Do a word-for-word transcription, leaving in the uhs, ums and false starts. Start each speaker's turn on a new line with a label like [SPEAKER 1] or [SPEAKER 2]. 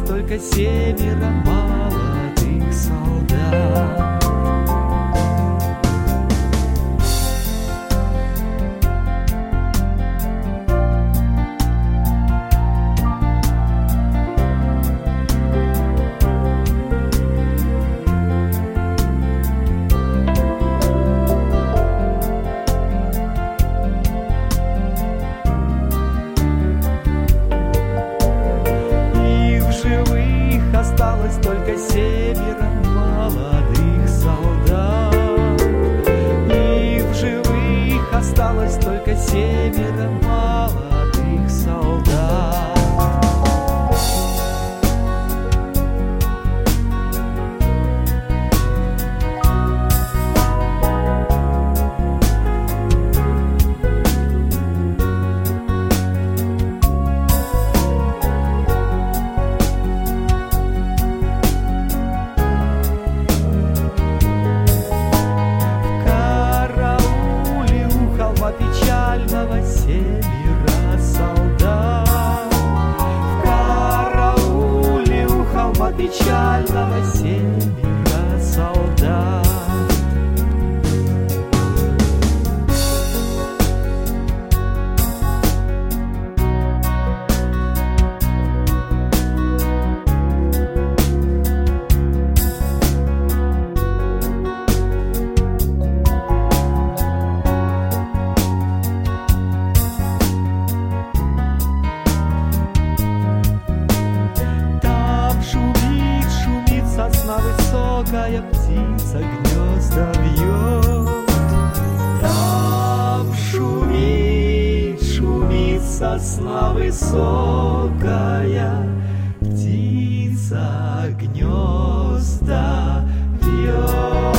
[SPEAKER 1] только семеро молодых солдат. Осталось только семеро молодых солдат. И в живых осталось только семеро молодых солдат. Печального семеро солдат. В карауле у холма печального семеро солдат. Сосна высокая, птица гнезда вьет. Там шумит, шумит сосна высокая, птица гнезда вьет.